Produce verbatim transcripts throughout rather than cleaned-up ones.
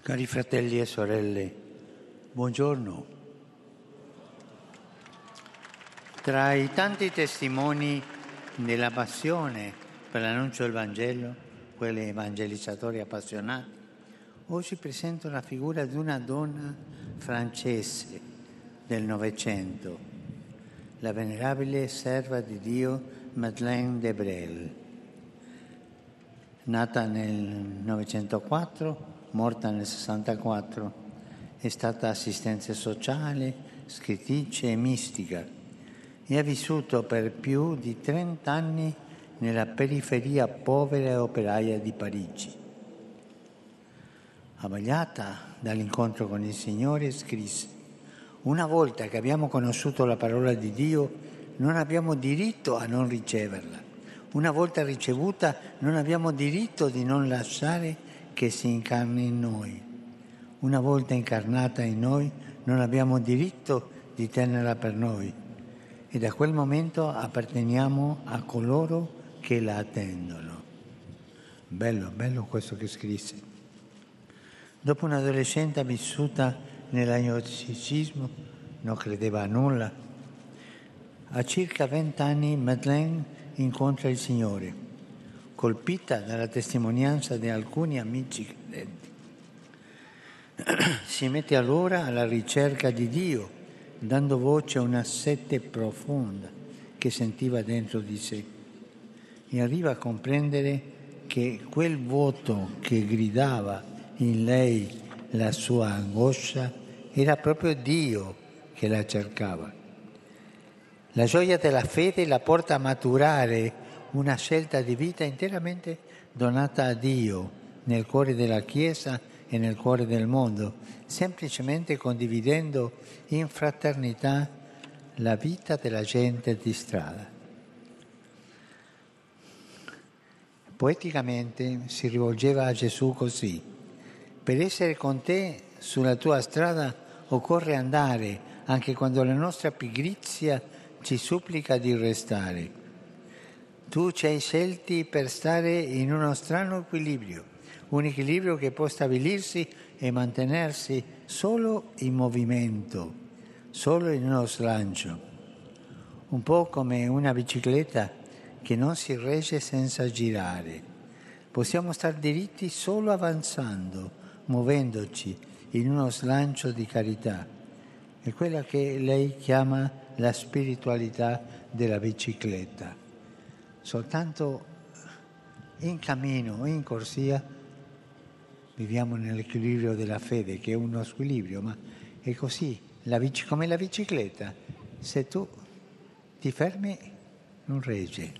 Cari fratelli e sorelle, buongiorno. Tra i tanti testimoni della passione per l'annuncio del Vangelo, quelli evangelizzatori appassionati, oggi presento la figura di una donna francese del Novecento, la venerabile serva di Dio Madeleine de Brel. Nata nel novecentoquattro, morta nel sessantaquattro, è stata assistente sociale, scrittrice e mistica e ha vissuto per più di trent'anni nella periferia povera e operaia di Parigi. Abbagliata dall'incontro con il Signore, scrisse: «Una volta che abbiamo conosciuto la parola di Dio, non abbiamo diritto a non riceverla. Una volta ricevuta, non abbiamo diritto di non lasciare che si incarni in noi. Una volta incarnata in noi, non abbiamo diritto di tenerla per noi. E da quel momento apparteniamo a coloro che la attendono». Bello, bello questo che scrisse. Dopo un'adolescenza vissuta nell'agnosticismo, non credeva a nulla, a circa vent'anni Madeleine incontra il Signore, colpita dalla testimonianza di alcuni amici credenti. Si mette allora alla ricerca di Dio, dando voce a una sete profonda che sentiva dentro di sé, e arriva a comprendere che quel vuoto che gridava in lei la sua angoscia era proprio Dio che la cercava. La gioia della fede la porta a maturare una scelta di vita interamente donata a Dio nel cuore della Chiesa e nel cuore del mondo, semplicemente condividendo in fraternità la vita della gente di strada. Poeticamente si rivolgeva a Gesù così: «Per essere con te sulla tua strada occorre andare, anche quando la nostra pigrizia ci supplica di restare. Tu ci hai scelti per stare in uno strano equilibrio, un equilibrio che può stabilirsi e mantenersi solo in movimento, solo in uno slancio, un po' come una bicicletta che non si regge senza girare. Possiamo star diritti solo avanzando, muovendoci in uno slancio di carità. È quella che lei chiama la spiritualità della bicicletta. Soltanto in cammino, in corsia, viviamo nell'equilibrio della fede, che è uno squilibrio, ma è così, la bici, come la bicicletta. Se tu ti fermi, non regge.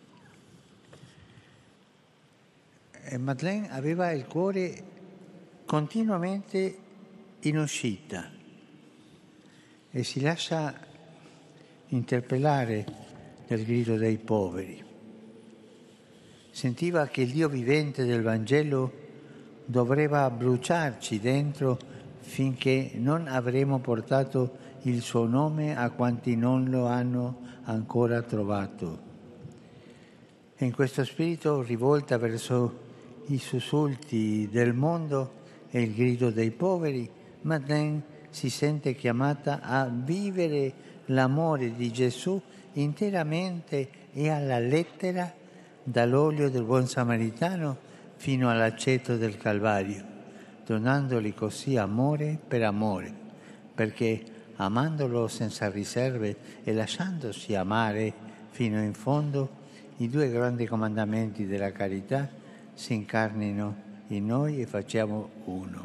E Madeleine aveva il cuore continuamente in uscita e si lascia interpellare dal grido dei poveri. Sentiva che il Dio vivente del Vangelo doveva bruciarci dentro finché non avremo portato il suo nome a quanti non lo hanno ancora trovato. E in questo spirito, rivolta verso i sussulti del mondo e il grido dei poveri, Madeleine si sente chiamata a vivere l'amore di Gesù interamente e alla lettera, dall'olio del buon samaritano fino all'aceto del Calvario, donandogli così amore per amore, perché amandolo senza riserve e lasciandosi amare fino in fondo, i due grandi comandamenti della carità si incarnino in noi e facciamo uno.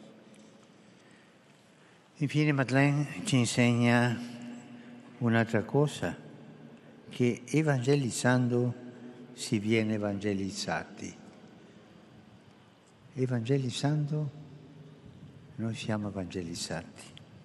Infine Madeleine ci insegna un'altra cosa, che evangelizzando si viene evangelizzati. Evangelizzando noi siamo evangelizzati.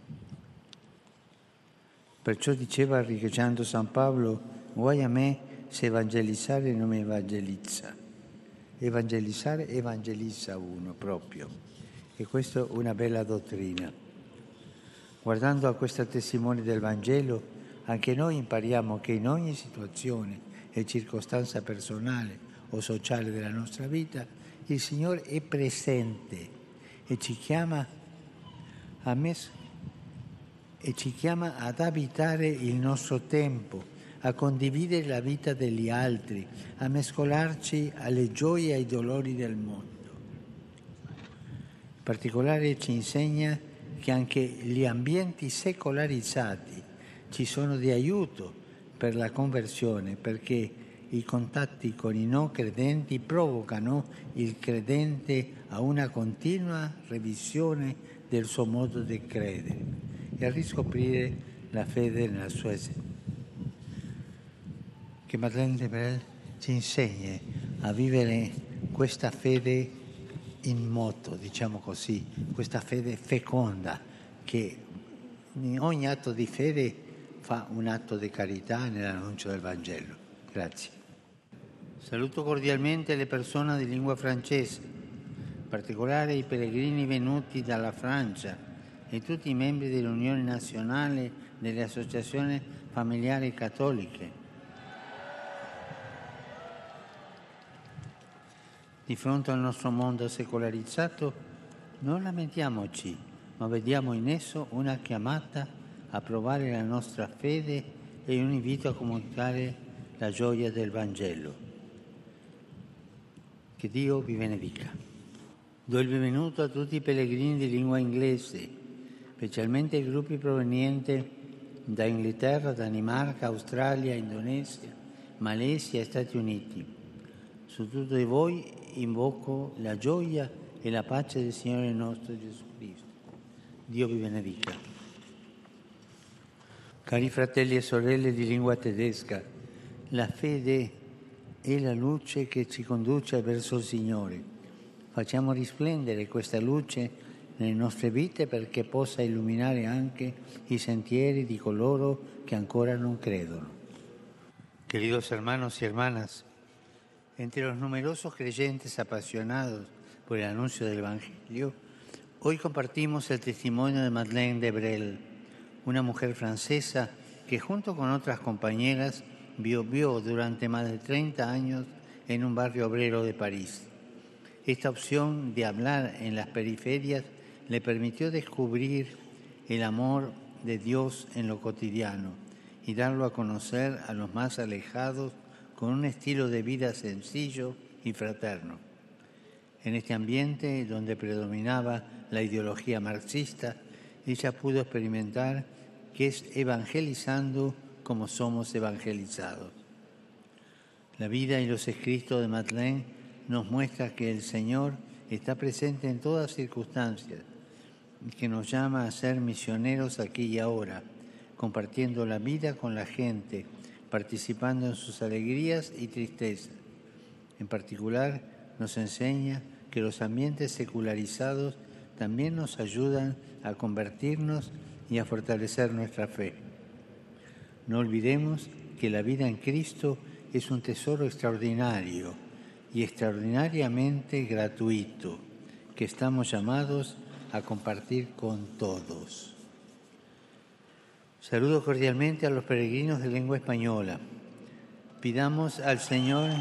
Perciò diceva, richiamando San Paolo: guai a me se evangelizzare non mi evangelizza. Evangelizzare evangelizza uno proprio, e questa è una bella dottrina. Guardando a questa testimone del Vangelo, anche noi impariamo che in ogni situazione e circostanza personale o sociale della nostra vita il Signore è presente e ci chiama a mes- e ci chiama ad abitare il nostro tempo, a condividere la vita degli altri, a mescolarci alle gioie e ai dolori del mondo. In particolare ci insegna che anche gli ambienti secolarizzati ci sono di aiuto per la conversione, perché i contatti con i non credenti provocano il credente a una continua revisione del suo modo di credere e a riscoprire la fede nella sua essenza. Che Madeleine de Brel ci insegni a vivere questa fede in moto, diciamo così, questa fede feconda che in ogni atto di fede fa un atto di carità nell'annuncio del Vangelo. Grazie. Saluto cordialmente le persone di lingua francese, in particolare i pellegrini venuti dalla Francia e tutti i membri dell'Unione Nazionale delle Associazioni Familiari Cattoliche. Di fronte al nostro mondo secolarizzato non lamentiamoci, ma vediamo in esso una chiamata a provare la nostra fede e un invito a comunicare la gioia del Vangelo. Che Dio vi benedica. Do il benvenuto a tutti i pellegrini di lingua inglese, specialmente ai gruppi provenienti da Inghilterra, Danimarca, Australia, Indonesia, Malesia e Stati Uniti. Su tutti voi invoco la gioia e la pace del Signore nostro Gesù Cristo. Dio vi benedica. Cari fratelli e sorelle di lingua tedesca, la fede è la luce che ci conduce verso il Signore. Facciamo risplendere questa luce nelle nostre vite perché possa illuminare anche i sentieri di coloro que ancora non credono. Queridos hermanos y hermanas, entre los numerosos creyentes apasionados por el anuncio del Evangelio, hoy compartimos el testimonio de Madeleine de Brel, una mujer francesa que junto con otras compañeras vivió durante más de treinta años en un barrio obrero de París. Esta opción de hablar en las periferias le permitió descubrir el amor de Dios en lo cotidiano y darlo a conocer a los más alejados con un estilo de vida sencillo y fraterno. En este ambiente donde predominaba la ideología marxista, ella pudo experimentar que es evangelizando como somos evangelizados. La vida y los escritos de Madeleine nos muestra que el Señor está presente en todas circunstancias y que nos llama a ser misioneros aquí y ahora, compartiendo la vida con la gente, participando en sus alegrías y tristezas. En particular, nos enseña que los ambientes secularizados también nos ayudan a convertirnos y a fortalecer nuestra fe. No olvidemos que la vida en Cristo es un tesoro extraordinario y extraordinariamente gratuito que estamos llamados a compartir con todos. Saludo cordialmente a los peregrinos de lengua española. Pidamos al Señor,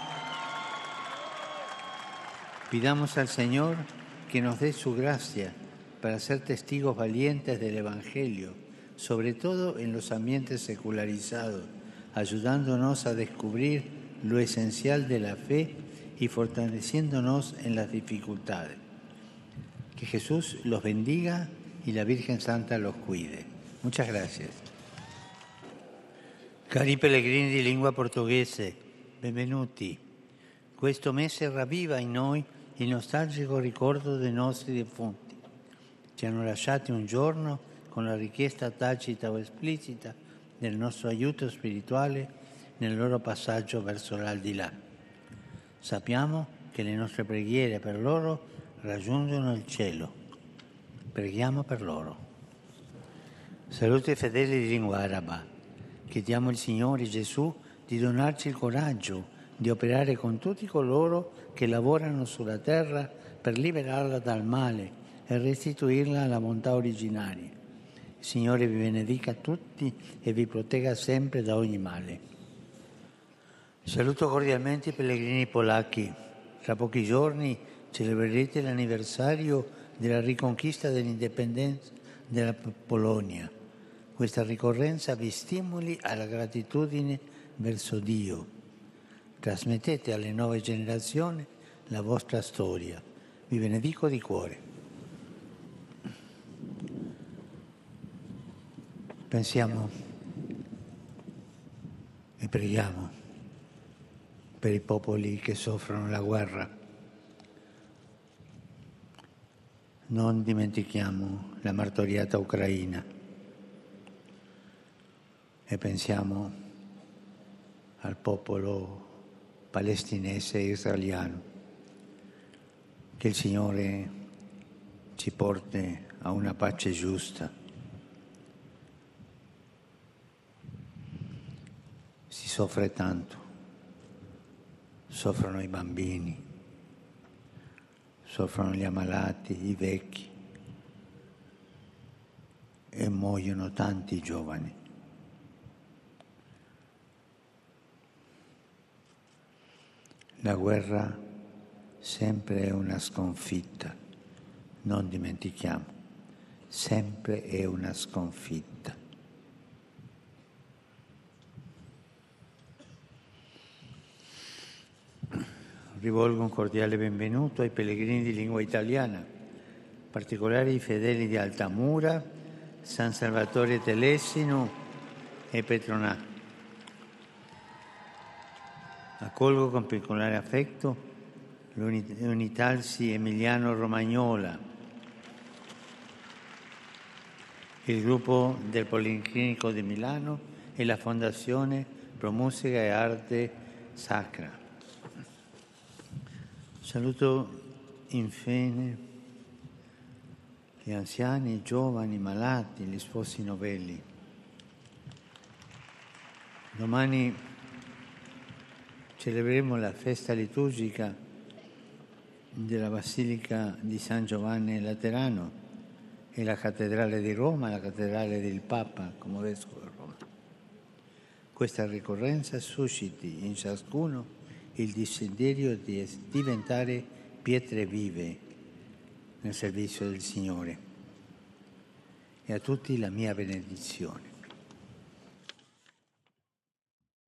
pidamos al Señor que nos dé su gracia para ser testigos valientes del Evangelio, sobre todo en los ambientes secularizados, ayudándonos a descubrir lo esencial de la fe y fortaleciéndonos en las dificultades. Que Jesús los bendiga y la Virgen Santa los cuide. Muchas gracias. Cari pellegrini di lingua portoghese, benvenuti. Questo mese ravviva in noi il nostalgico ricordo dei nostri defunti. Ci hanno lasciati un giorno con la richiesta tacita o esplicita del nostro aiuto spirituale nel loro passaggio verso l'aldilà. Sappiamo che le nostre preghiere per loro raggiungono il cielo. Preghiamo per loro. Saluto i fedeli di lingua araba. Chiediamo al Signore Gesù di donarci il coraggio di operare con tutti coloro che lavorano sulla terra per liberarla dal male e restituirla alla bontà originaria. Il Signore vi benedica tutti e vi protegga sempre da ogni male. Saluto cordialmente i pellegrini polacchi. Tra pochi giorni celebrerete l'anniversario della riconquista dell'indipendenza della Polonia. Questa ricorrenza vi stimoli alla gratitudine verso Dio. Trasmettete alle nuove generazioni la vostra storia. Vi benedico di cuore. Pensiamo e preghiamo per i popoli che soffrono la guerra. Non dimentichiamo la martoriata Ucraina e pensiamo al popolo palestinese e israeliano. Che il Signore ci porti a una pace giusta. Si soffre tanto, soffrono i bambini, soffrono gli ammalati, i vecchi e muoiono tanti giovani. La guerra sempre è una sconfitta, non dimentichiamo, sempre è una sconfitta. Rivolgo un cordiale benvenuto ai pellegrini di lingua italiana, in particolare i fedeli di Altamura, San Salvatore Telesino e Petronà. Accolgo con particolare affetto l'Unitalsi Emiliano Romagnola, il gruppo del Policlinico di Milano e la Fondazione Pro Musica e Arte Sacra. Saluto infine gli anziani, i giovani, i malati, gli sposi novelli. Domani celebreremo la festa liturgica della Basilica di San Giovanni Laterano e la Cattedrale di Roma, la Cattedrale del Papa come Vescovo di Roma. Questa ricorrenza susciti in ciascuno il desiderio di diventare pietre vive nel servizio del Signore. E a tutti la mia benedizione.